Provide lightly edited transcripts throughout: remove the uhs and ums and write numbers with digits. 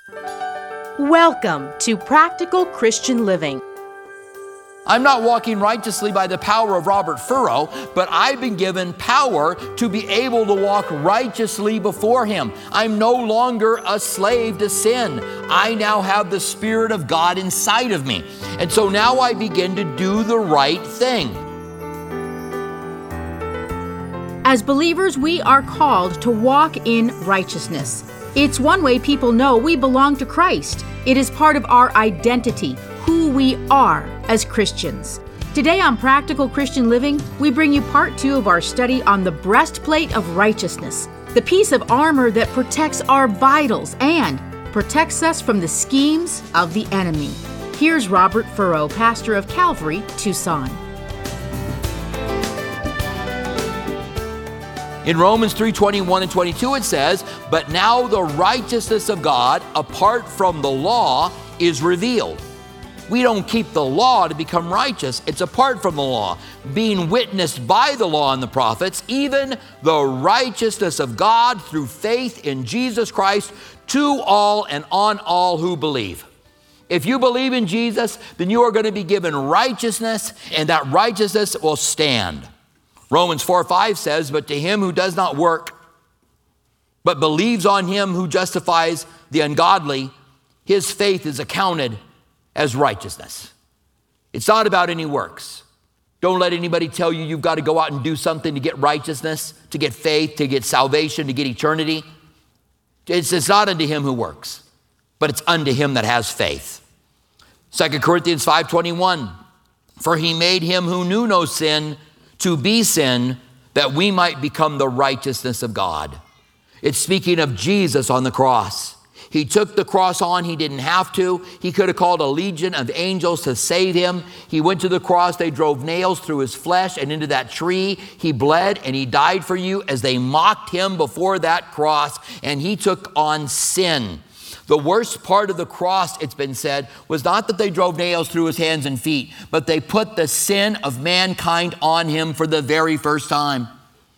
Welcome to Practical Christian Living. I'm not walking righteously by the power of Robert Furrow, but I've been given power to be able to walk righteously before Him. I'm no longer a slave to sin. I now have the Spirit of God inside of me. And so now I begin to do the right thing. As believers, we are called to walk in righteousness. It's one way people know we belong to Christ. It is part of our identity, who we are as Christians. Today on Practical Christian Living, we bring you part 2 of our study on the breastplate of righteousness, the piece of armor that protects our vitals and protects us from the schemes of the enemy. Here's Robert Furrow, pastor of Calvary, Tucson. In Romans 3:21 and 22 it says, "But now the righteousness of God apart from the law is revealed." We don't keep the law to become righteous. It's apart from the law, being witnessed by the law and the prophets, even the righteousness of God through faith in Jesus Christ to all and on all who believe. If you believe in Jesus, then you are going to be given righteousness, and that righteousness will stand. Romans 4:5 says, "But to him who does not work, but believes on him who justifies the ungodly, his faith is accounted as righteousness." It's not about any works. Don't let anybody tell you you've got to go out and do something to get righteousness, to get faith, to get salvation, to get eternity. It's not unto him who works, but it's unto him that has faith. 2 Corinthians 5:21, "For he made him who knew no sin to be sin, that we might become the righteousness of God." It's speaking of Jesus on the cross. He took the cross on. He didn't have to. He could have called a legion of angels to save him. He went to the cross. They drove nails through his flesh and into that tree. He bled and he died for you as they mocked him before that cross, and he took on sin. The worst part of the cross, it's been said, was not that they drove nails through his hands and feet, but they put the sin of mankind on him for the very first time.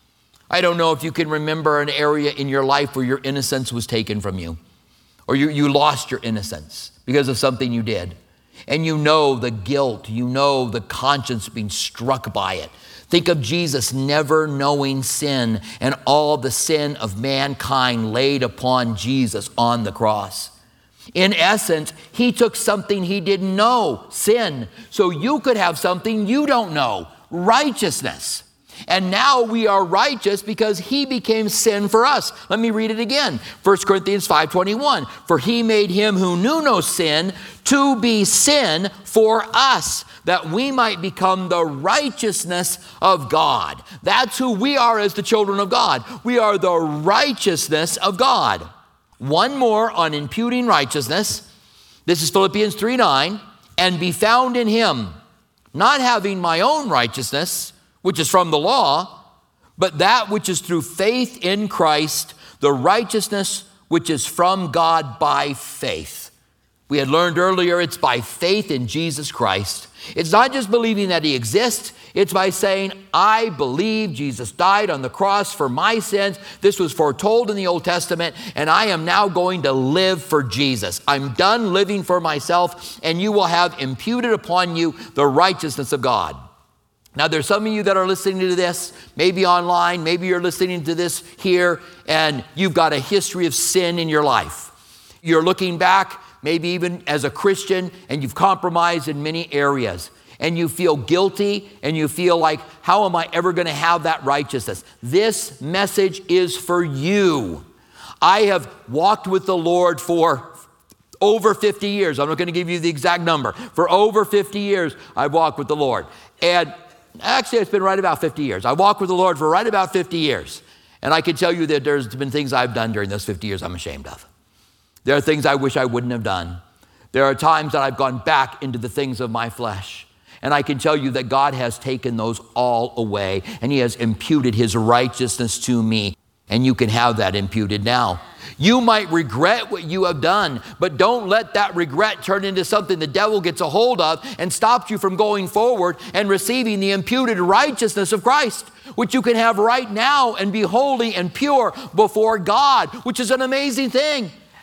I don't know if you can remember an area in your life where your innocence was taken from you, or you lost your innocence because of something you did. And you know the guilt, you know the conscience being struck by it. Think of Jesus never knowing sin and all the sin of mankind laid upon Jesus on the cross. In essence, he took something he didn't know, sin, so you could have something you don't know, righteousness. And now we are righteous because he became sin for us. Let me read it again. 1 Corinthians 5:21. "For he made him who knew no sin to be sin for us, that we might become the righteousness of God." That's who we are as the children of God. We are the righteousness of God. One more on imputing righteousness. This is Philippians 3:9. "And be found in him, not having my own righteousness, which is from the law, but that which is through faith in Christ, the righteousness which is from God by faith." We had learned earlier it's by faith in Jesus Christ. It's not just believing that he exists. It's by saying, I believe Jesus died on the cross for my sins. This was foretold in the Old Testament, and I am now going to live for Jesus. I'm done living for myself, and you will have imputed upon you the righteousness of God. Now, there's some of you that are listening to this, maybe online, maybe you're listening to this here, and you've got a history of sin in your life. You're looking back, maybe even as a Christian, and you've compromised in many areas, and you feel guilty, and you feel like, how am I ever going to have that righteousness? This message is for you. I have walked with the Lord for over 50 years. I'm not going to give you the exact number. For over 50 years, I've walked with the Lord. And actually, it's been right about 50 years. I walked with the Lord for right about 50 years. And I can tell you that there's been things I've done during those 50 years I'm ashamed of. There are things I wish I wouldn't have done. There are times that I've gone back into the things of my flesh. And I can tell you that God has taken those all away, and he has imputed his righteousness to me. And you can have that imputed now. You might regret what you have done, but don't let that regret turn into something the devil gets a hold of and stops you from going forward and receiving the imputed righteousness of Christ, which you can have right now and be holy and pure before God, which is an amazing thing.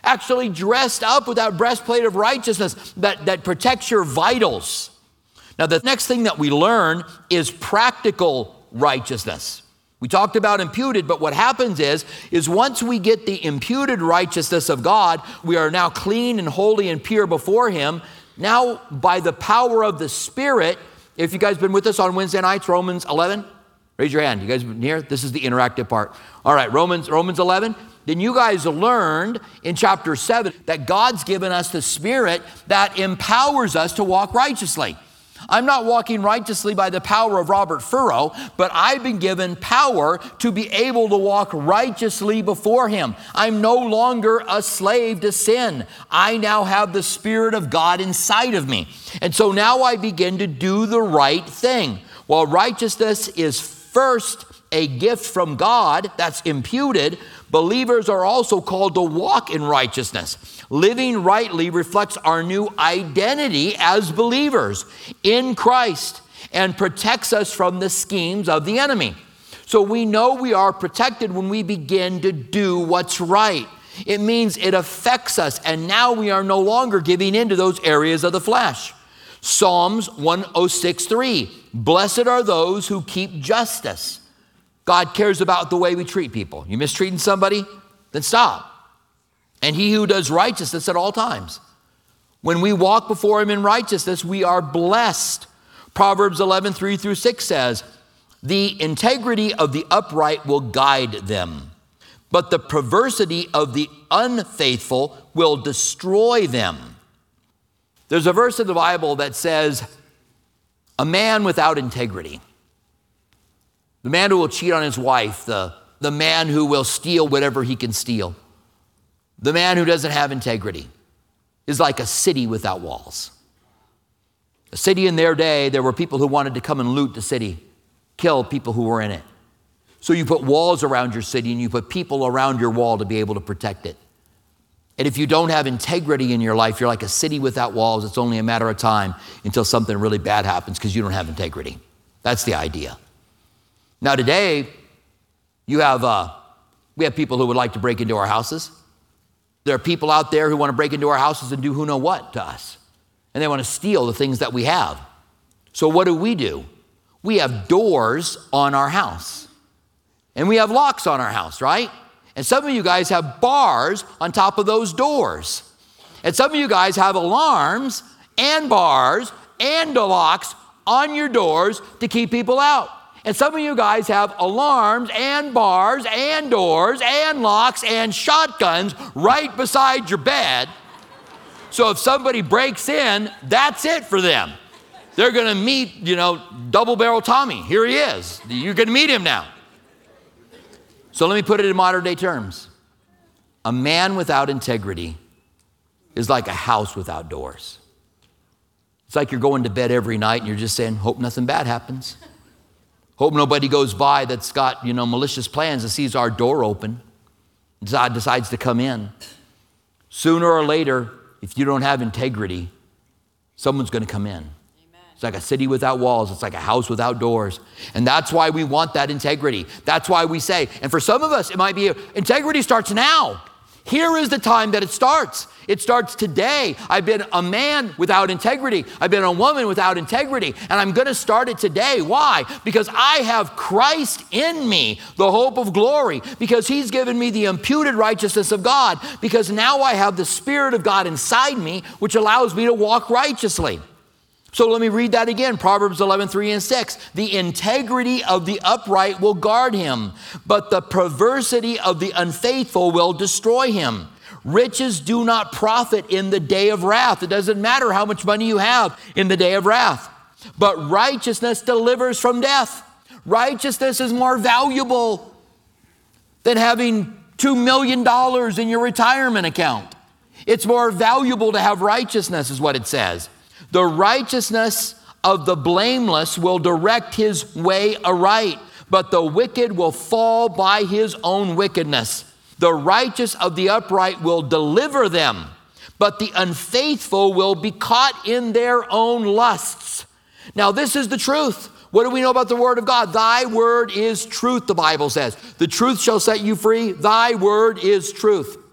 actually dressed up with that breastplate of righteousness that protects your vitals. Now, the next thing that we learn is practical righteousness. We talked about imputed, but what happens is once we get the imputed righteousness of God, we are now clean and holy and pure before him. Now, by the power of the Spirit, if you guys been with us on Wednesday nights, Romans 11, raise your hand. You guys been here? This is the interactive part. All right, Romans 11. Then you guys learned in chapter 7 that God's given us the Spirit that empowers us to walk righteously. I'm not walking righteously by the power of Robert Furrow, but I've been given power to be able to walk righteously before him. I'm no longer a slave to sin. I now have the Spirit of God inside of me. And so now I begin to do the right thing. While righteousness is first a gift from God that's imputed, believers are also called to walk in righteousness. Living rightly reflects our new identity as believers in Christ and protects us from the schemes of the enemy. So we know we are protected when we begin to do what's right. It means it affects us, and now we are no longer giving in to those areas of the flesh. Psalms 106:3, blessed are those who keep justice. God cares about the way we treat people. You mistreating somebody? Then stop. And he who does righteousness at all times. When we walk before him in righteousness, we are blessed. Proverbs 11:3-6 says, the integrity of the upright will guide them, but the perversity of the unfaithful will destroy them. There's a verse in the Bible that says, a man without integrity, the man who will cheat on his wife, the man who will steal whatever he can steal, the man who doesn't have integrity is like a city without walls. A city in their day, there were people who wanted to come and loot the city, kill people who were in it. So you put walls around your city and you put people around your wall to be able to protect it. And if you don't have integrity in your life, you're like a city without walls. It's only a matter of time until something really bad happens because you don't have integrity. That's the idea. Now today, we have people who would like to break into our houses. There are people out there who want to break into our houses and do who know what to us. And they want to steal the things that we have. So what do? We have doors on our house. And we have locks on our house, right? And some of you guys have bars on top of those doors. And some of you guys have alarms and bars and locks on your doors to keep people out. And some of you guys have alarms and bars and doors and locks and shotguns right beside your bed. So if somebody breaks in, that's it for them. They're going to meet, double barrel Tommy. Here he is. You're going to meet him now. So let me put it in modern day terms. A man without integrity is like a house without doors. It's like you're going to bed every night and you're just saying, hope nothing bad happens. Hope nobody goes by that's got, malicious plans and sees our door open, decides to come in. Sooner or later, if you don't have integrity, someone's going to come in. Amen. It's like a city without walls. It's like a house without doors. And that's why we want that integrity. That's why we say, and for some of us, it might be, integrity starts now. Here is the time that it starts. It starts today. I've been a man without integrity. I've been a woman without integrity. And I'm going to start it today. Why? Because I have Christ in me, the hope of glory. Because he's given me the imputed righteousness of God. Because now I have the Spirit of God inside me, which allows me to walk righteously. So let me read that again. Proverbs 11:3-6. The integrity of the upright will guard him, but the perversity of the unfaithful will destroy him. Riches do not profit in the day of wrath. It doesn't matter how much money you have in the day of wrath. But righteousness delivers from death. Righteousness is more valuable than having $2 million in your retirement account. It's more valuable to have righteousness, is what it says. The righteousness of the blameless will direct his way aright, but the wicked will fall by his own wickedness. The righteous of the upright will deliver them, but the unfaithful will be caught in their own lusts. Now, this is the truth. What do we know about the word of God? Thy word is truth, the Bible says. The truth shall set you free. Thy word is truth.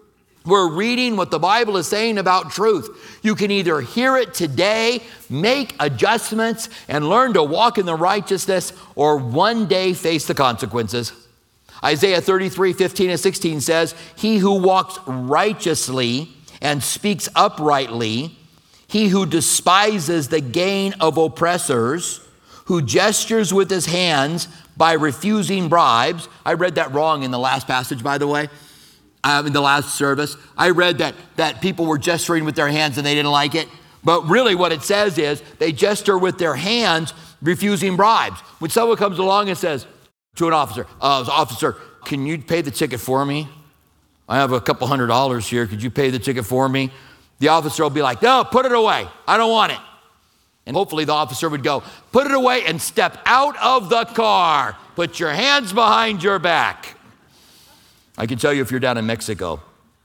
We're reading what the Bible is saying about truth. You can either hear it today, make adjustments, and learn to walk in the righteousness, or one day face the consequences. Isaiah 33:15-16 says, he who walks righteously and speaks uprightly, he who despises the gain of oppressors, who gestures with his hands by refusing bribes. I read that wrong in the last passage, by the way. In the last service, I read that people were gesturing with their hands and they didn't like it. But really what it says is they gesture with their hands, refusing bribes. When someone comes along and says to an officer, officer, can you pay the ticket for me? I have a couple $100 here. Could you pay the ticket for me? The officer will be like, no, put it away. I don't want it. And hopefully the officer would go, put it away and step out of the car. Put your hands behind your back. I can tell you if you're down in Mexico,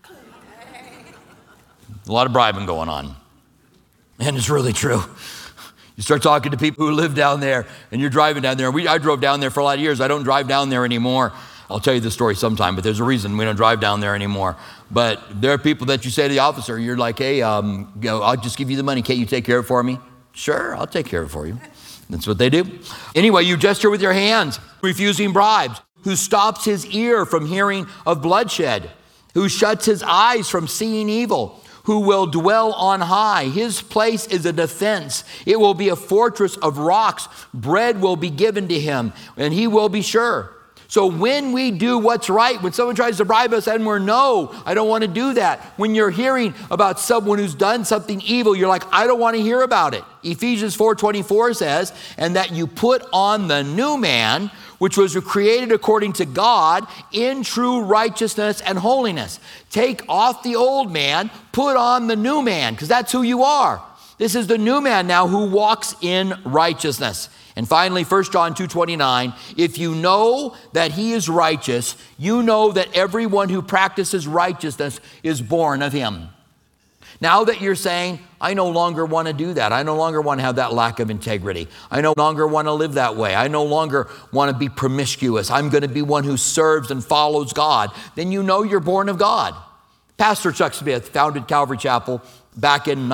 a lot of bribing going on. And it's really true. You start talking to people who live down there and you're driving down there. I drove down there for a lot of years. I don't drive down there anymore. I'll tell you the story sometime, but there's a reason we don't drive down there anymore. But there are people that you say to the officer, you're like, hey, I'll just give you the money. Can't you take care of it for me? Sure, I'll take care of it for you. That's what they do. Anyway, you gesture with your hands, refusing bribes. Who stops his ear from hearing of bloodshed, who shuts his eyes from seeing evil, who will dwell on high. His place is a defense. It will be a fortress of rocks. Bread will be given to him, and he will be sure. So when we do what's right, when someone tries to bribe us and we're, no, I don't want to do that. When you're hearing about someone who's done something evil, you're like, I don't want to hear about it. Ephesians 4:24 says, and that you put on the new man, which was created according to God in true righteousness and holiness. Take off the old man, put on the new man, because that's who you are. This is the new man now who walks in righteousness. And finally, 1 John 2:29, if you know that he is righteous, you know that everyone who practices righteousness is born of him. Now that you're saying, I no longer want to do that. I no longer want to have that lack of integrity. I no longer want to live that way. I no longer want to be promiscuous. I'm going to be one who serves and follows God. Then you know you're born of God. Pastor Chuck Smith founded Calvary Chapel back in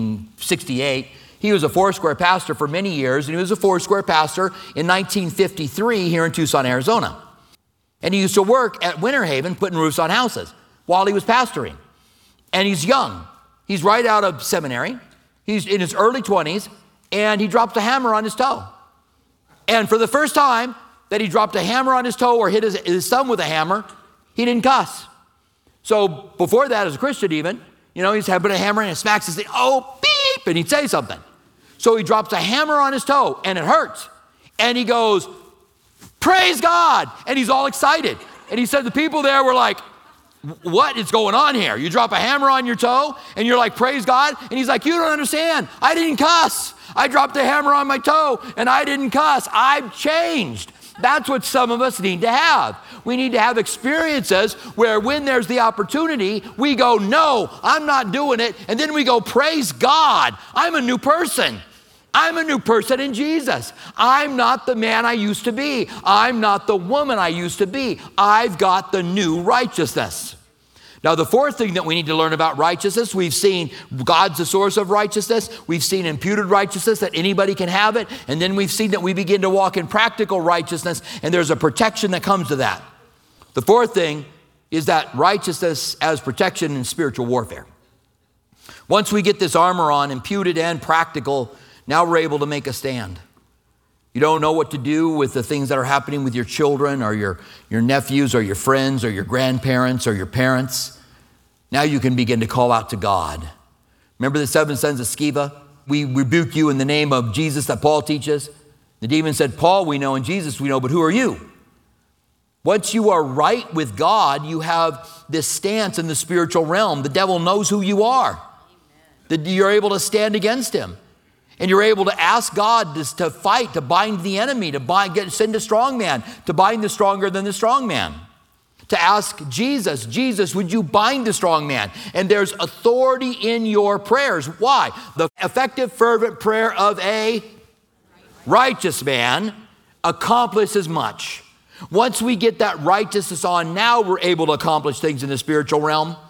1968. He was a Foursquare pastor for many years, and he was a Foursquare pastor in 1953 here in Tucson, Arizona. And he used to work at Winter Haven putting roofs on houses while he was pastoring. And he's young. He's right out of seminary. He's in his early 20s, and he dropped a hammer on his toe. And for the first time that he dropped a hammer on his toe or hit his thumb with a hammer, he didn't cuss. So before that, as a Christian even, he's having a hammer and it smacks his thing, oh, beep, and he'd say something. So he drops a hammer on his toe, and it hurts. And he goes, praise God, and he's all excited. And he said the people there were like, what is going on here? You drop a hammer on your toe and you're like, praise God. And he's like, you don't understand. I didn't cuss. I dropped a hammer on my toe and I didn't cuss. I've changed. That's what some of us need to have. We need to have experiences where when there's the opportunity, we go, no, I'm not doing it. And then we go, praise God. I'm a new person. I'm a new person in Jesus. I'm not the man I used to be. I'm not the woman I used to be. I've got the new righteousness. Now, the fourth thing that we need to learn about righteousness, we've seen God's the source of righteousness. We've seen imputed righteousness, that anybody can have it. And then we've seen that we begin to walk in practical righteousness, and there's a protection that comes to that. The fourth thing is that righteousness as protection in spiritual warfare. Once we get this armor on, imputed and practical, now we're able to make a stand. You don't know what to do with the things that are happening with your children or your nephews or your friends or your grandparents or your parents. Now you can begin to call out to God. Remember the 7 sons of Sceva? We rebuke you in the name of Jesus that Paul teaches. The demon said, Paul we know and Jesus we know, but who are you? Once you are right with God, you have this stance in the spiritual realm. The devil knows who you are. That you're able to stand against him. And you're able to ask God to fight, to bind the enemy, send a strong man, to bind the stronger than the strong man. To ask Jesus, Jesus, would you bind the strong man? And there's authority in your prayers. Why? The effective, fervent prayer of a righteous man accomplishes much. Once we get that righteousness on, now we're able to accomplish things in the spiritual realm.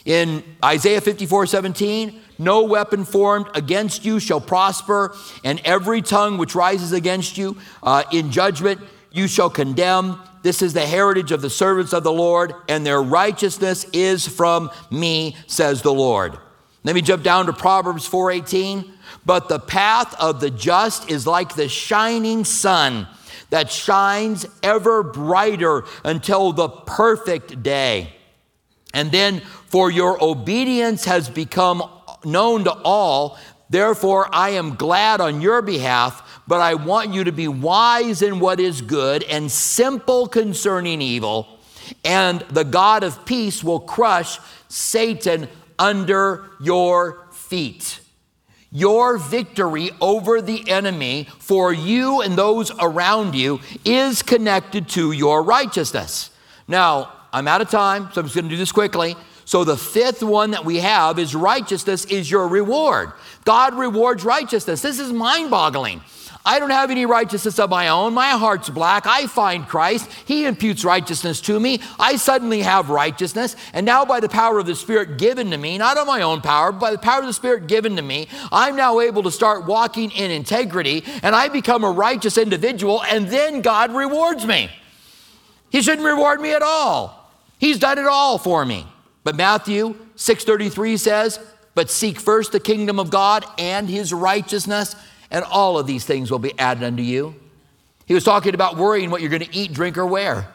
In Isaiah 54:17, no weapon formed against you shall prosper, and every tongue which rises against you in judgment you shall condemn. This is the heritage of the servants of the Lord, and their righteousness is from me, says the Lord. Let me jump down to Proverbs 4:18. But the path of the just is like the shining sun that shines ever brighter until the perfect day. And then, for your obedience has become known to all, therefore I am glad on your behalf, but I want you to be wise in what is good and simple concerning evil, and the God of peace will crush Satan under your feet. Your victory over the enemy for you and those around you is connected to your righteousness. Now, I'm out of time, so I'm just going to do this quickly. So the fifth one that we have is righteousness is your reward. God rewards righteousness. This is mind-boggling. I don't have any righteousness of my own. My heart's black. I find Christ. He imputes righteousness to me. I suddenly have righteousness. And now by the power of the Spirit given to me, not on my own power, but by the power of the Spirit given to me, I'm now able to start walking in integrity, and I become a righteous individual, and then God rewards me. He shouldn't reward me at all. He's done it all for me. But Matthew 6:33 says, but seek first the kingdom of God and his righteousness, and all of these things will be added unto you. He was talking about worrying what you're going to eat, drink, or wear.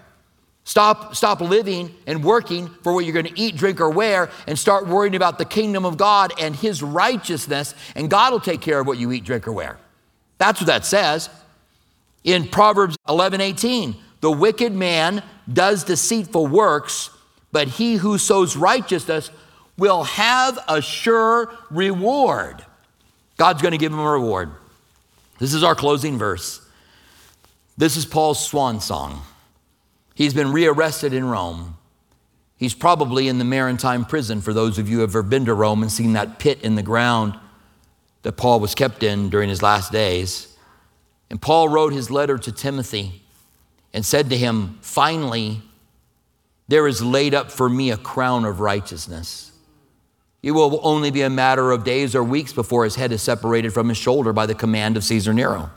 Stop living and working for what you're going to eat, drink, or wear, and start worrying about the kingdom of God and his righteousness, and God will take care of what you eat, drink, or wear. That's what that says. In Proverbs 11:18, the wicked man does deceitful works, but he who sows righteousness will have a sure reward. God's going to give him a reward. This is our closing verse. This is Paul's swan song. He's been rearrested in Rome. He's probably in the Maritime prison, for those of you who have ever been to Rome and seen that pit in the ground that Paul was kept in during his last days. And Paul wrote his letter to Timothy and said to him, finally, there is laid up for me a crown of righteousness. It will only be a matter of days or weeks before his head is separated from his shoulder by the command of Caesar Nero.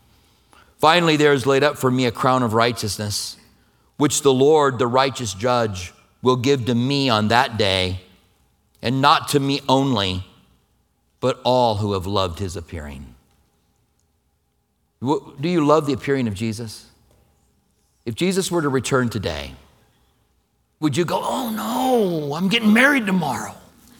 Finally, there is laid up for me a crown of righteousness, which the Lord, the righteous judge, will give to me on that day, and not to me only, but all who have loved his appearing. Do you love the appearing of Jesus? If Jesus were to return today, would you go, oh no, I'm getting married tomorrow?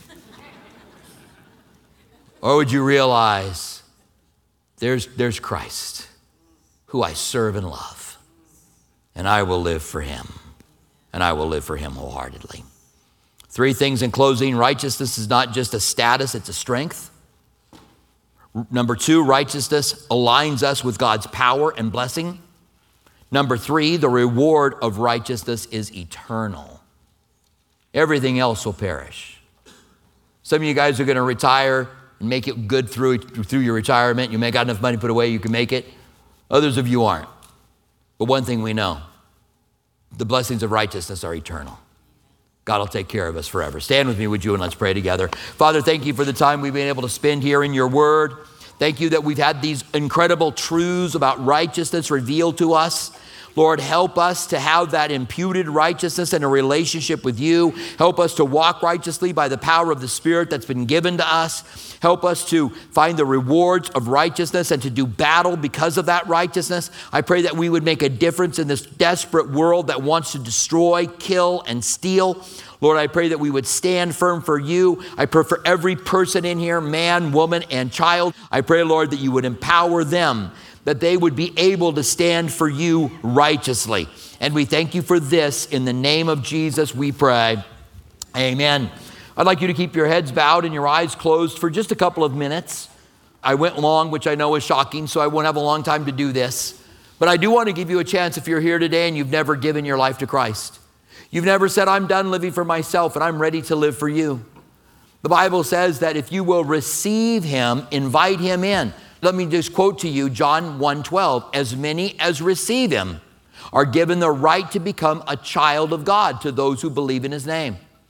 Or would you realize there's Christ, who I serve and love, and I will live for him, and I will live for him wholeheartedly. Three things in closing. Righteousness is not just a status, it's a strength. Number two, righteousness aligns us with God's power and blessing. Number three, the reward of righteousness is eternal. Everything else will perish. Some of you guys are going to retire and make it good through your retirement. You may got enough money put away, you can make it. Others of you aren't. But one thing we know, the blessings of righteousness are eternal. God will take care of us forever. Stand with me, would you, and let's pray together. Father, thank you for the time we've been able to spend here in your word. Thank you that we've had these incredible truths about righteousness revealed to us. Lord, help us to have that imputed righteousness in a relationship with you. Help us to walk righteously by the power of the Spirit that's been given to us. Help us to find the rewards of righteousness and to do battle because of that righteousness. I pray that we would make a difference in this desperate world that wants to destroy, kill, and steal. Lord, I pray that we would stand firm for you. I pray for every person in here, man, woman, and child. I pray, Lord, that you would empower them, that they would be able to stand for you righteously. And we thank you for this. In the name of Jesus, we pray. Amen. I'd like you to keep your heads bowed and your eyes closed for just a couple of minutes. I went long, which I know is shocking, so I won't have a long time to do this. But I do want to give you a chance if you're here today and you've never given your life to Christ. You've never said, I'm done living for myself and I'm ready to live for you. The Bible says that if you will receive him, invite him in. Let me just quote to you John 1:12. As many as receive him are given the right to become a child of God, to those who believe in his name.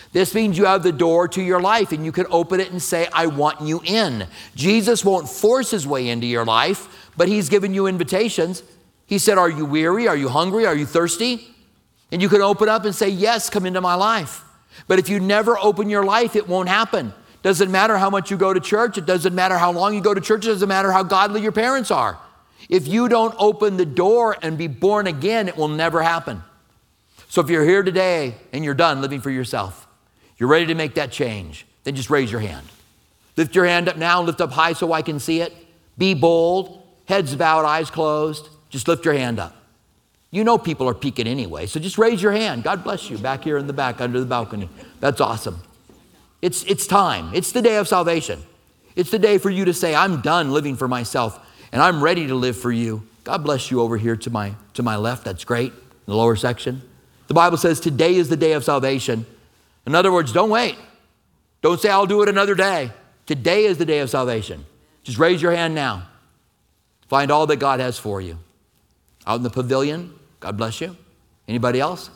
This means you have the door to your life and you can open it and say, I want you in. Jesus won't force his way into your life, but he's given you invitations. He said, are you weary? Are you hungry? Are you thirsty? And you can open up and say, yes, come into my life. But if you never open your life, it won't happen. Doesn't matter how much you go to church. It doesn't matter how long you go to church. It doesn't matter how godly your parents are. If you don't open the door and be born again, it will never happen. So if you're here today and you're done living for yourself, you're ready to make that change, then just raise your hand. Lift your hand up now, lift up high so I can see it. Be bold, heads bowed, eyes closed. Just lift your hand up. You know people are peeking anyway, so just raise your hand. God bless you, back here in the back under the balcony. That's awesome. It's time. It's the day of salvation. It's the day for you to say, I'm done living for myself, and I'm ready to live for you. God bless you over here to my left. That's great, in the lower section. The Bible says today is the day of salvation. In other words, don't wait. Don't say, I'll do it another day. Today is the day of salvation. Just raise your hand now. Find all that God has for you. Out in the pavilion, God bless you. Anybody else?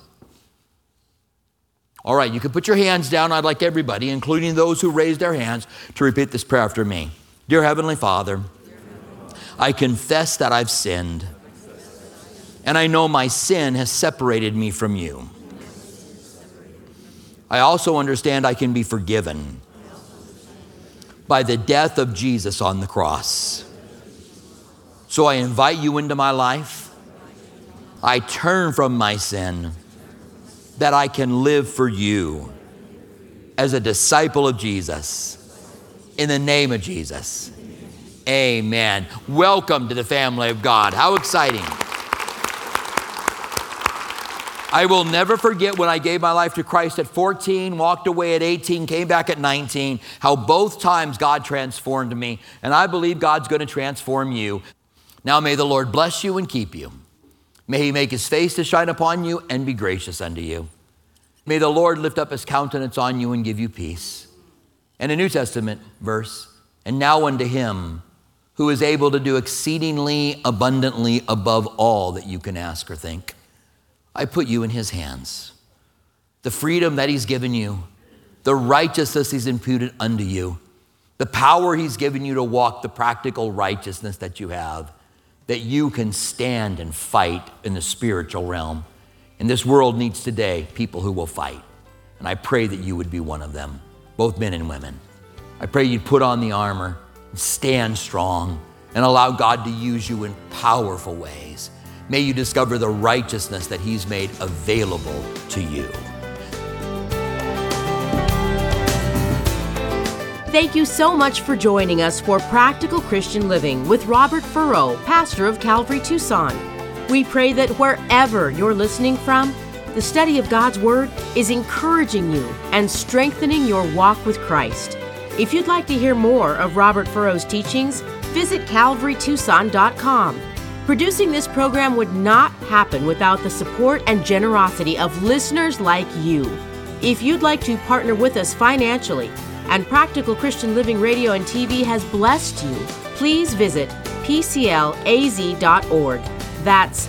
All right, you can put your hands down. I'd like everybody, including those who raised their hands, to repeat this prayer after me. Dear Heavenly Father, I confess that I've sinned, and I know my sin has separated me from you. I also understand I can be forgiven by the death of Jesus on the cross. So I invite you into my life. I turn from my sin that I can live for you as a disciple of Jesus. In the name of Jesus, amen. Welcome to the family of God. How exciting. I will never forget when I gave my life to Christ at 14, walked away at 18, came back at 19, how both times God transformed me. And I believe God's going to transform you. Now may the Lord bless you and keep you. May he make his face to shine upon you and be gracious unto you. May the Lord lift up his countenance on you and give you peace. And a New Testament verse, and now unto him who is able to do exceedingly abundantly above all that you can ask or think. I put you in his hands. The freedom that he's given you, the righteousness he's imputed unto you, the power he's given you to walk the practical righteousness that you have, that you can stand and fight in the spiritual realm. And this world needs today people who will fight. And I pray that you would be one of them, both men and women. I pray you'd put on the armor and stand strong and allow God to use you in powerful ways. May you discover the righteousness that he's made available to you. Thank you so much for joining us for Practical Christian Living with Robert Furrow, pastor of Calvary Tucson. We pray that wherever you're listening from, the study of God's Word is encouraging you and strengthening your walk with Christ. If you'd like to hear more of Robert Furrow's teachings, visit calvarytucson.com. Producing this program would not happen without the support and generosity of listeners like you. If you'd like to partner with us financially, and Practical Christian Living Radio and TV has blessed you, please visit pclaz.org. That's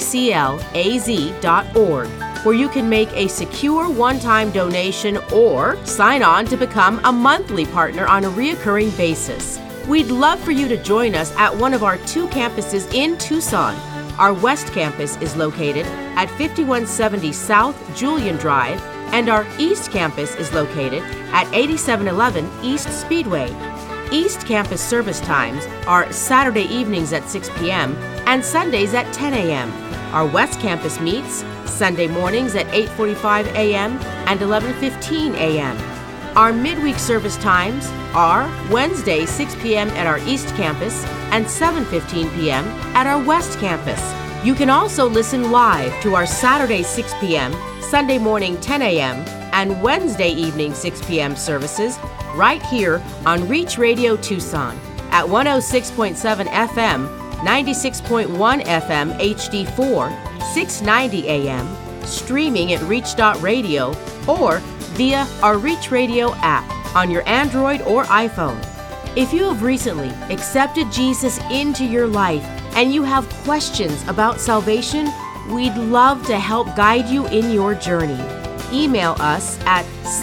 pclaz.org, where you can make a secure one-time donation or sign on to become a monthly partner on a reoccurring basis. We'd love for you to join us at one of our 2 campuses in Tucson. Our West Campus is located at 5170 South Julian Drive, and our East Campus is located at 8711 East Speedway. East Campus service times are Saturday evenings at 6 p.m. and Sundays at 10 a.m. Our West Campus meets Sunday mornings at 8:45 a.m. and 11:15 a.m. Our midweek service times are Wednesday 6 p.m. at our East Campus and 7:15 p.m. at our West Campus. You can also listen live to our Saturday 6 p.m., Sunday morning 10 a.m., and Wednesday evening 6 p.m. services right here on Reach Radio Tucson at 106.7 FM, 96.1 FM HD4, 690 AM, streaming at reach.radio, or via our Reach Radio app on your Android or iPhone. If you have recently accepted Jesus into your life and you have questions about salvation, we'd love to help guide you in your journey. email us at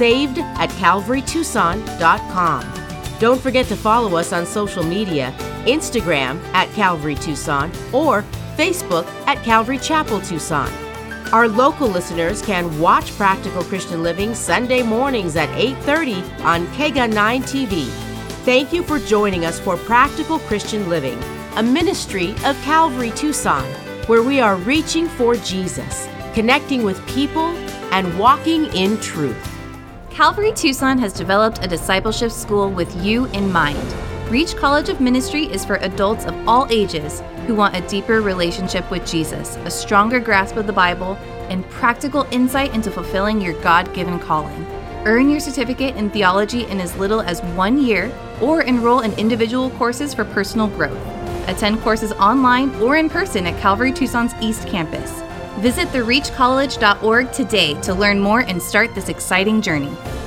saved@calvarytucson.com. Don't forget to follow us on social media, Instagram at Calvary Tucson or Facebook at Calvary Chapel Tucson. Our local listeners can watch Practical Christian Living Sunday mornings at 8:30 on KEGA 9 TV. Thank you for joining us for Practical Christian Living, a ministry of Calvary Tucson, where we are reaching for Jesus, connecting with people, and walking in truth. Calvary Tucson has developed a discipleship school with you in mind. Reach College of Ministry is for adults of all ages who want a deeper relationship with Jesus, a stronger grasp of the Bible, and practical insight into fulfilling your God-given calling. Earn your certificate in theology in as little as 1 year, or enroll in individual courses for personal growth. Attend courses online or in person at Calvary Tucson's East Campus. Visit thereachcollege.org today to learn more and start this exciting journey.